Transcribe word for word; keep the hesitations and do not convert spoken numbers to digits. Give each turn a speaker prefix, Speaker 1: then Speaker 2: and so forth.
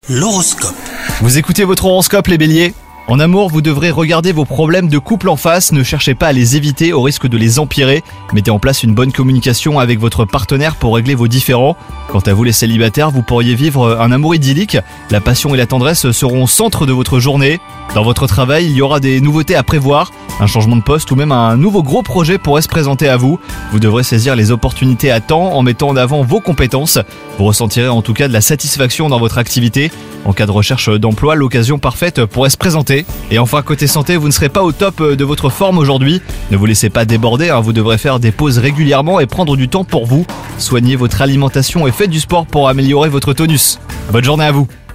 Speaker 1: L'horoscope.
Speaker 2: Vous écoutez votre horoscope les béliers ? En amour, vous devrez regarder vos problèmes de couple en face, ne cherchez pas à les éviter au risque de les empirer. Mettez en place une bonne communication avec votre partenaire pour régler vos différends. Quant à vous les célibataires, vous pourriez vivre un amour idyllique. La passion et la tendresse seront au centre de votre journée. Dans votre travail, il y aura des nouveautés à prévoir. Un changement de poste ou même un nouveau gros projet pourrait se présenter à vous. Vous devrez saisir les opportunités à temps en mettant en avant vos compétences. Vous ressentirez en tout cas de la satisfaction dans votre activité. En cas de recherche d'emploi, l'occasion parfaite pourrait se présenter. Et enfin, côté santé, vous ne serez pas au top de votre forme aujourd'hui. Ne vous laissez pas déborder, hein, vous devrez faire des pauses régulièrement et prendre du temps pour vous. Soignez votre alimentation et faites du sport pour améliorer votre tonus. Bonne journée à vous.